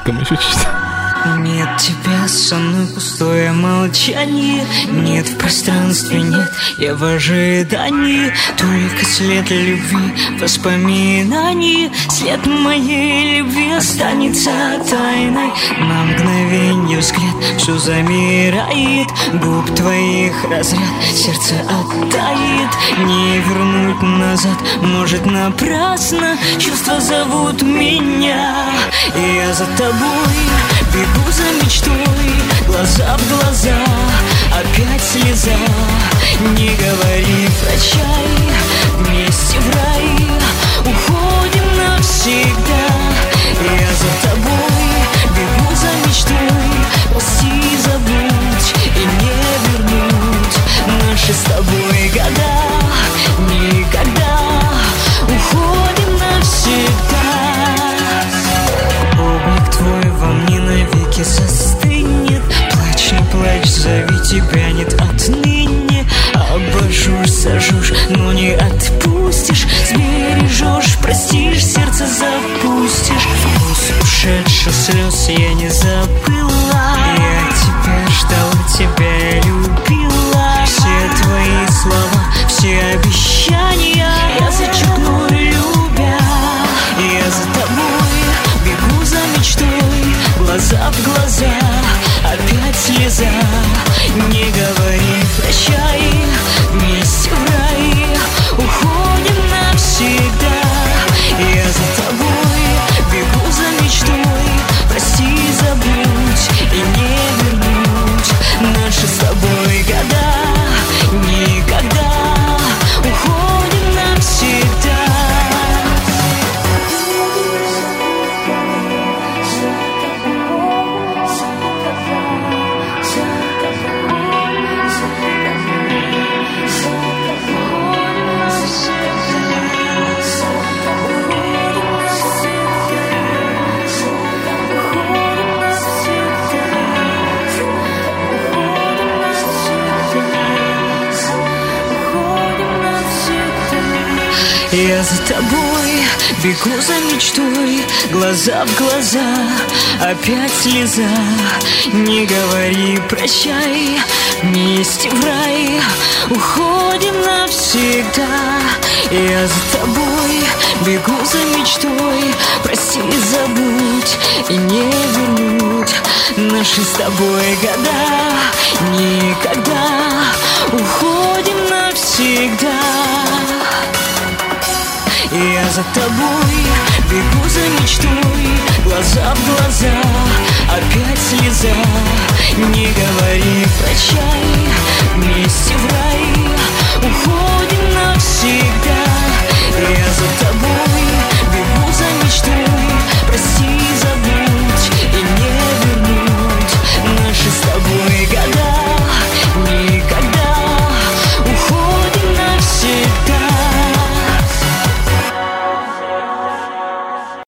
басиком еще чуть-чуть. Нет тебя, со мной пустое молчание. Нет в пространстве, нет, я в ожидании. Только след любви, воспоминаний. След моей любви останется тайной. На мгновенье взгляд, все замирает. Губ твоих разряд, сердце оттает. Не вернуть назад, может напрасно. Чувства зовут меня, и я за тобой бегу за мечтой, глаза в глаза, опять слеза. Не говори прощай, вместе в рай уходим навсегда. Я за тобой бегу за мечтой, прости, забудь и не вернуть наши с тобой года. Никогда уходим навсегда. Облик твой во мне навеки застынет. Плачь, не плачь, зови, тебя нет отныне. Обожжешь, сожжешь, но не отпустишь. Сбережешь, простишь, сердце запустишь. Вкус ушедших слез я не забыла. Я тебя ждала, тебя любила. Все твои слова, все обещания я зачеркну, любя. Я за тобой бегу за мечтой, глаза в глаза, опять слеза. Не говори прощай, вместе в рай уходим навсегда. Я за тобой бегу за мечтой, прости, забудь и не вернуть наши с тобой года. Никогда уходим навсегда. Я за тобой бегу за мечтой, глаза в глаза, опять слеза. Не говори прощай, вместе в рай уходим навсегда. Я за тобой бегу за мечтой, прости, забудь и не вернуть наши с тобой года. Никогда уходим навсегда. Я за тобой бегу за мечтой,